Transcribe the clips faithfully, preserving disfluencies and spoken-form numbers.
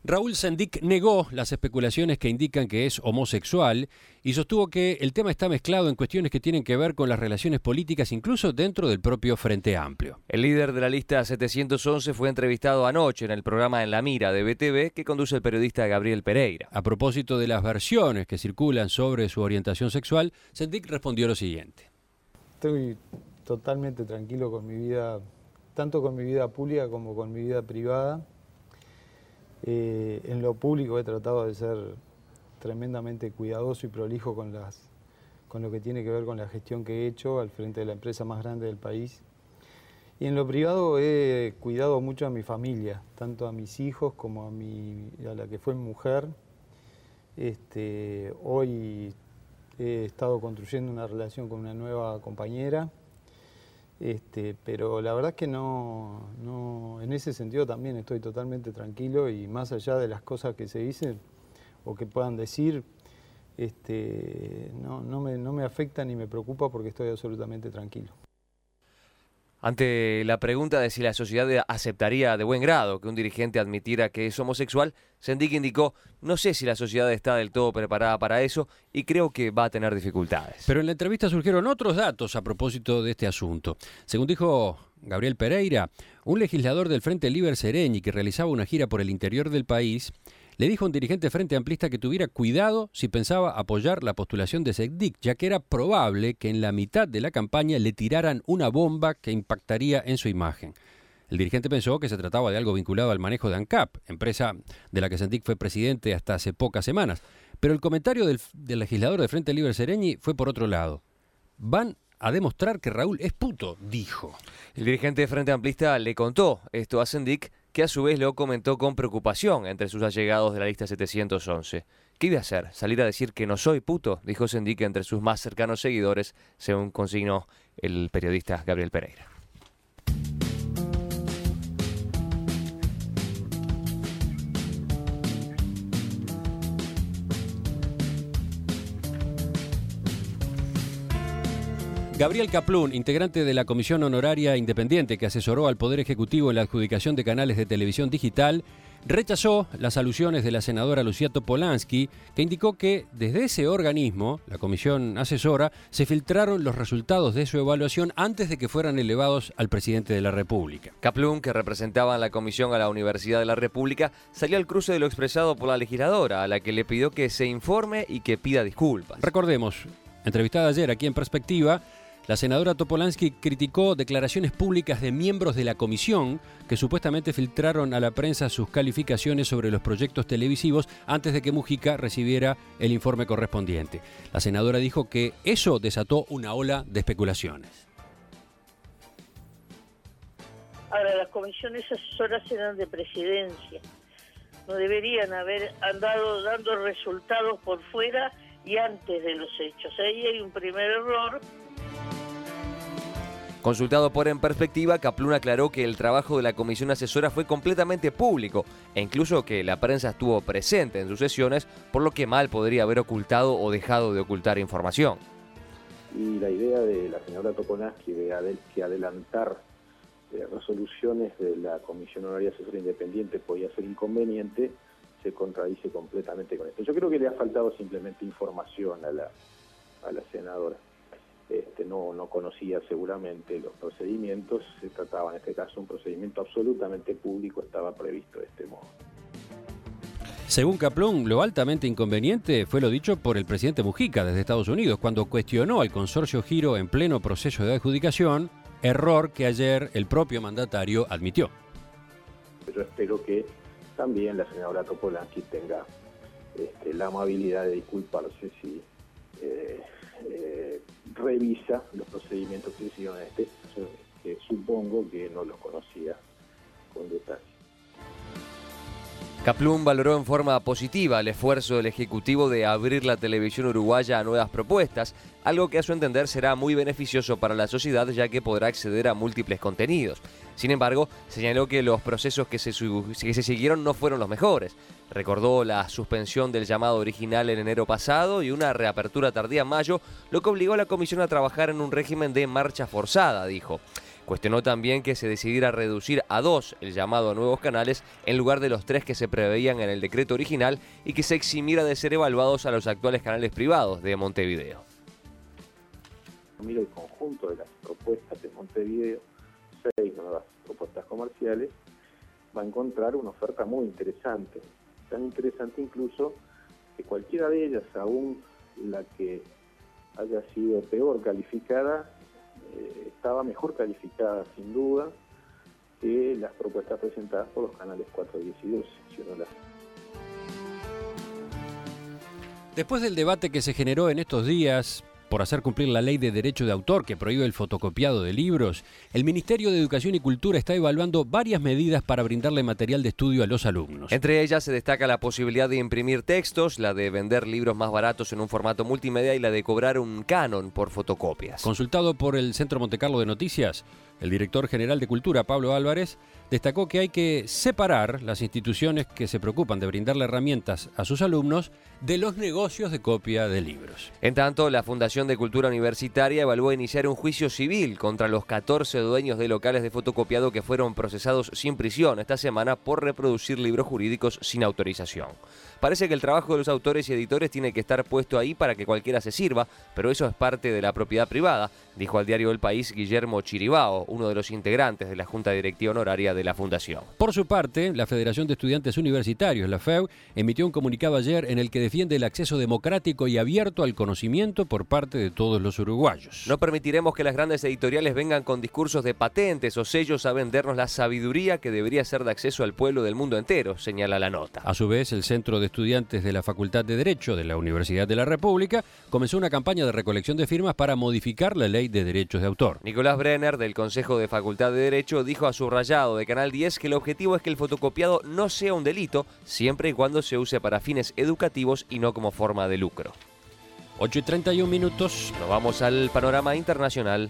Raúl Sendic negó las especulaciones que indican que es homosexual y sostuvo que el tema está mezclado en cuestiones que tienen que ver con las relaciones políticas, incluso dentro del propio Frente Amplio. El líder de la lista setecientos once fue entrevistado anoche en el programa En la Mira de B T V que conduce el periodista Gabriel Pereira. A propósito de las versiones que circulan sobre su orientación sexual, Sendic respondió lo siguiente. Estoy totalmente tranquilo con mi vida, tanto con mi vida pública como con mi vida privada. Eh, en lo público he tratado de ser tremendamente cuidadoso y prolijo con, las, con lo que tiene que ver con la gestión que he hecho al frente de la empresa más grande del país. Y en lo privado he cuidado mucho a mi familia, tanto a mis hijos como a, mi, a la que fue mi mujer. Este, hoy he estado construyendo una relación con una nueva compañera. Este, pero la verdad es que no, no, en ese sentido también estoy totalmente tranquilo y más allá de las cosas que se dicen o que puedan decir, este, no, no, me, no me afecta ni me preocupa porque estoy absolutamente tranquilo. Ante la pregunta de si la sociedad aceptaría de buen grado que un dirigente admitiera que es homosexual, Sendic indicó: no sé si la sociedad está del todo preparada para eso y creo que va a tener dificultades. Pero en la entrevista surgieron otros datos a propósito de este asunto. Según dijo Gabriel Pereira, un legislador del Frente Liber Seregni que realizaba una gira por el interior del país le dijo a un dirigente frente amplista que tuviera cuidado si pensaba apoyar la postulación de Sendic, ya que era probable que en la mitad de la campaña le tiraran una bomba que impactaría en su imagen. El dirigente pensó que se trataba de algo vinculado al manejo de ANCAP, empresa de la que Sendic fue presidente hasta hace pocas semanas. Pero el comentario del, del legislador del Frente Liber Seregni fue por otro lado. Van a demostrar que Raúl es puto, dijo. El dirigente de Frente Amplista le contó esto a Sendic, que a su vez lo comentó con preocupación entre sus allegados de la lista setecientos once. ¿Qué iba a hacer? ¿Salir a decir que no soy puto?, dijo Sendic entre sus más cercanos seguidores, según consignó el periodista Gabriel Pereira. Gabriel Kaplun, integrante de la Comisión Honoraria Independiente que asesoró al Poder Ejecutivo en la adjudicación de canales de televisión digital, rechazó las alusiones de la senadora Lucía Topolansky, que indicó que desde ese organismo, la Comisión Asesora, se filtraron los resultados de su evaluación antes de que fueran elevados al presidente de la República. Kaplun, que representaba en la comisión a la Universidad de la República, salió al cruce de lo expresado por la legisladora, a la que le pidió que se informe y que pida disculpas. Recordemos, entrevistada ayer aquí en Perspectiva, la senadora Topolansky criticó declaraciones públicas de miembros de la comisión que supuestamente filtraron a la prensa sus calificaciones sobre los proyectos televisivos antes de que Mujica recibiera el informe correspondiente. La senadora dijo que eso desató una ola de especulaciones. Ahora, las comisiones asesoras eran de presidencia. No deberían haber andado dando resultados por fuera y antes de los hechos. Ahí hay un primer error. Consultado por En Perspectiva, Kaplun aclaró que el trabajo de la comisión asesora fue completamente público e incluso que la prensa estuvo presente en sus sesiones, por lo que mal podría haber ocultado o dejado de ocultar información. Y la idea de la señora Topolansky de adel- que adelantar eh, resoluciones de la Comisión Honoraria Asesora Independiente podía ser inconveniente, se contradice completamente con esto. Yo creo que le ha faltado simplemente información a la, a la senadora. Este, no, no conocía seguramente los procedimientos, se trataba en este caso de un procedimiento absolutamente público, estaba previsto de este modo. Según Kaplun, lo altamente inconveniente fue lo dicho por el presidente Mujica desde Estados Unidos, cuando cuestionó al consorcio Giro en pleno proceso de adjudicación, error que ayer el propio mandatario admitió. Yo espero que también la senadora Topolansky tenga este, la amabilidad de disculparse si eh, eh, revisa los procedimientos que se hicieron en este caso, que supongo que no los conocía con detalle. Kaplun valoró en forma positiva el esfuerzo del Ejecutivo de abrir la televisión uruguaya a nuevas propuestas, algo que a su entender será muy beneficioso para la sociedad ya que podrá acceder a múltiples contenidos. Sin embargo, señaló que los procesos que se, que se siguieron no fueron los mejores. Recordó la suspensión del llamado original en enero pasado y una reapertura tardía en mayo, lo que obligó a la comisión a trabajar en un régimen de marcha forzada, dijo. Cuestionó también que se decidiera reducir a dos el llamado a nuevos canales en lugar de los tres que se preveían en el decreto original y que se eximiera de ser evaluados a los actuales canales privados de Montevideo. Mira el conjunto de las propuestas de Montevideo, seis nuevas propuestas comerciales, va a encontrar una oferta muy interesante, tan interesante incluso que cualquiera de ellas, aún la que haya sido peor calificada, eh, estaba mejor calificada sin duda que las propuestas presentadas por los canales cuatro, diez y doce. Si uno las... Después del debate que se generó en estos días por hacer cumplir la ley de derecho de autor que prohíbe el fotocopiado de libros, el Ministerio de Educación y Cultura está evaluando varias medidas para brindarle material de estudio a los alumnos. Entre ellas se destaca la posibilidad de imprimir textos, la de vender libros más baratos en un formato multimedia y la de cobrar un canon por fotocopias. Consultado por el Centro Montecarlo de Noticias, el director general de Cultura, Pablo Álvarez, destacó que hay que separar las instituciones que se preocupan de brindarle herramientas a sus alumnos de los negocios de copia de libros. En tanto, la Fundación de Cultura Universitaria evaluó iniciar un juicio civil contra los catorce dueños de locales de fotocopiado que fueron procesados sin prisión esta semana por reproducir libros jurídicos sin autorización. Parece que el trabajo de los autores y editores tiene que estar puesto ahí para que cualquiera se sirva, pero eso es parte de la propiedad privada, dijo al diario El País Guillermo Chiribao, uno de los integrantes de la Junta Directiva Honoraria de la Fundación. Por su parte, la Federación de Estudiantes Universitarios, la F E U, emitió un comunicado ayer en el que defiende el acceso democrático y abierto al conocimiento por parte de todos los uruguayos. No permitiremos que las grandes editoriales vengan con discursos de patentes o sellos a vendernos la sabiduría que debería ser de acceso al pueblo del mundo entero, señala la nota. A su vez, el Centro de Estudiantes de la Facultad de Derecho de la Universidad de la República comenzó una campaña de recolección de firmas para modificar la ley de derechos de autor. Nicolás Brenner, del Consejo de Facultad de Derecho, dijo a Subrayado de Canal diez que el objetivo es que el fotocopiado no sea un delito, siempre y cuando se use para fines educativos y no como forma de lucro. ocho y treinta y un minutos. Nos vamos al panorama internacional.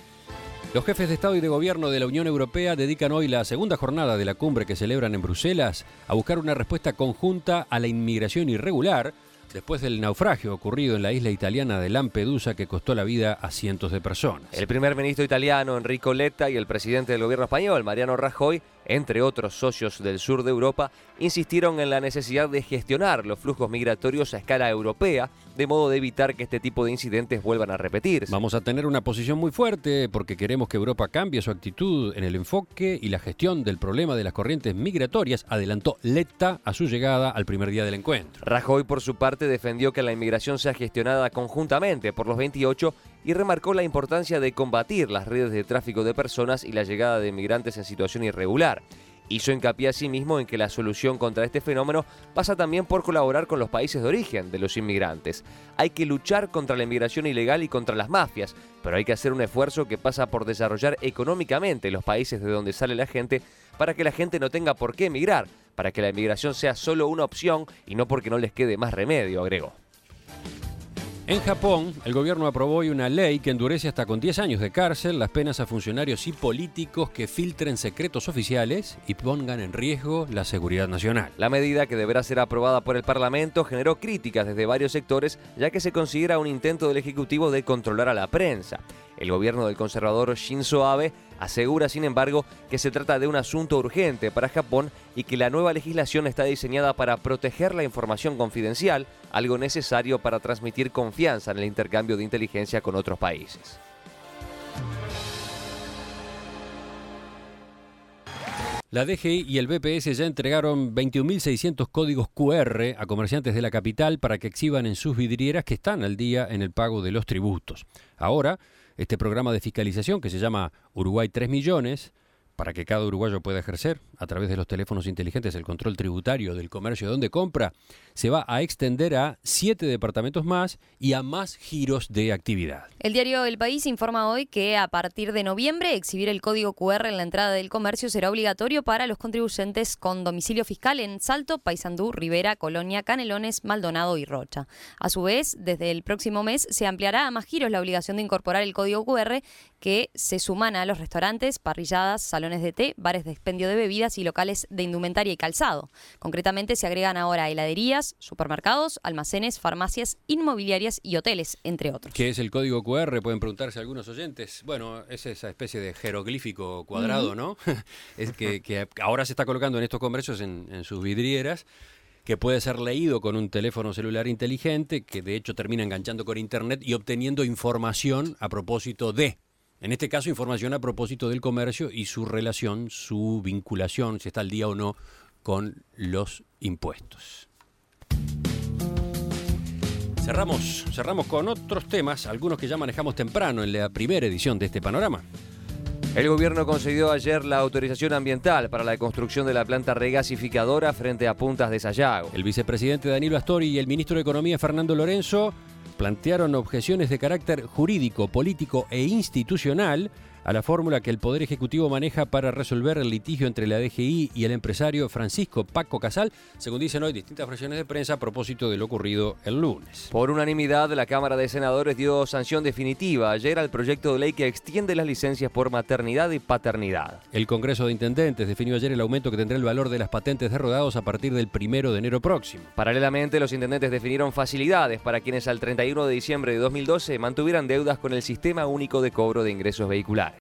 Los jefes de Estado y de Gobierno de la Unión Europea dedican hoy la segunda jornada de la cumbre que celebran en Bruselas a buscar una respuesta conjunta a la inmigración irregular después del naufragio ocurrido en la isla italiana de Lampedusa que costó la vida a cientos de personas. El primer ministro italiano Enrico Letta y el presidente del gobierno español Mariano Rajoy, entre otros socios del sur de Europa, insistieron en la necesidad de gestionar los flujos migratorios a escala europea, de modo de evitar que este tipo de incidentes vuelvan a repetirse. Vamos a tener una posición muy fuerte porque queremos que Europa cambie su actitud en el enfoque y la gestión del problema de las corrientes migratorias, adelantó Letta a su llegada al primer día del encuentro. Rajoy, por su parte, defendió que la inmigración sea gestionada conjuntamente por los veintiocho y remarcó la importancia de combatir las redes de tráfico de personas y la llegada de inmigrantes en situación irregular. Hizo hincapié asimismo en que la solución contra este fenómeno pasa también por colaborar con los países de origen de los inmigrantes. Hay que luchar contra la inmigración ilegal y contra las mafias, pero hay que hacer un esfuerzo que pasa por desarrollar económicamente los países de donde sale la gente para que la gente no tenga por qué emigrar, para que la inmigración sea solo una opción y no porque no les quede más remedio, agregó. En Japón, el gobierno aprobó hoy una ley que endurece hasta con diez años de cárcel las penas a funcionarios y políticos que filtren secretos oficiales y pongan en riesgo la seguridad nacional. La medida, que deberá ser aprobada por el Parlamento, generó críticas desde varios sectores, ya que se considera un intento del Ejecutivo de controlar a la prensa. El gobierno del conservador Shinzo Abe asegura, sin embargo, que se trata de un asunto urgente para Japón y que la nueva legislación está diseñada para proteger la información confidencial, algo necesario para transmitir confianza en el intercambio de inteligencia con otros países. La D G I y el B P S ya entregaron veintiún mil seiscientos códigos cu erre a comerciantes de la capital para que exhiban en sus vidrieras que están al día en el pago de los tributos. Ahora, este programa de fiscalización que se llama Uruguay tres millones, para que cada uruguayo pueda ejercer a través de los teléfonos inteligentes el control tributario del comercio donde compra, se va a extender a siete departamentos más y a más giros de actividad. El diario El País informa hoy que a partir de noviembre exhibir el código cu erre en la entrada del comercio será obligatorio para los contribuyentes con domicilio fiscal en Salto, Paysandú, Rivera, Colonia, Canelones, Maldonado y Rocha. A su vez, desde el próximo mes se ampliará a más giros la obligación de incorporar el código cu erre que se suman a los restaurantes, parrilladas, salones salones de té, bares de expendio de bebidas y locales de indumentaria y calzado. Concretamente se agregan ahora heladerías, supermercados, almacenes, farmacias, inmobiliarias y hoteles, entre otros. ¿Qué es el código cu erre? Pueden preguntarse algunos oyentes. Bueno, es esa especie de jeroglífico cuadrado, uh-huh. ¿no? Es que, que ahora se está colocando en estos comercios en, en sus vidrieras, que puede ser leído con un teléfono celular inteligente, que de hecho termina enganchando con internet y obteniendo información a propósito de, en este caso información a propósito del comercio y su relación, su vinculación, si está al día o no, con los impuestos. Cerramos, cerramos con otros temas, algunos que ya manejamos temprano en la primera edición de este panorama. El gobierno concedió ayer la autorización ambiental para la construcción de la planta regasificadora frente a Puntas de Sayago. El vicepresidente Danilo Astori y el ministro de Economía Fernando Lorenzo plantearon objeciones de carácter jurídico, político e institucional a la fórmula que el Poder Ejecutivo maneja para resolver el litigio entre la D G I y el empresario Francisco Paco Casal, según dicen hoy distintas versiones de prensa a propósito de lo ocurrido el lunes. Por unanimidad, la Cámara de Senadores dio sanción definitiva ayer al proyecto de ley que extiende las licencias por maternidad y paternidad. El Congreso de Intendentes definió ayer el aumento que tendrá el valor de las patentes de rodados a partir del primero de enero próximo. Paralelamente, los intendentes definieron facilidades para quienes al treinta y uno de diciembre de dos mil doce mantuvieran deudas con el Sistema Único de Cobro de Ingresos Vehiculares.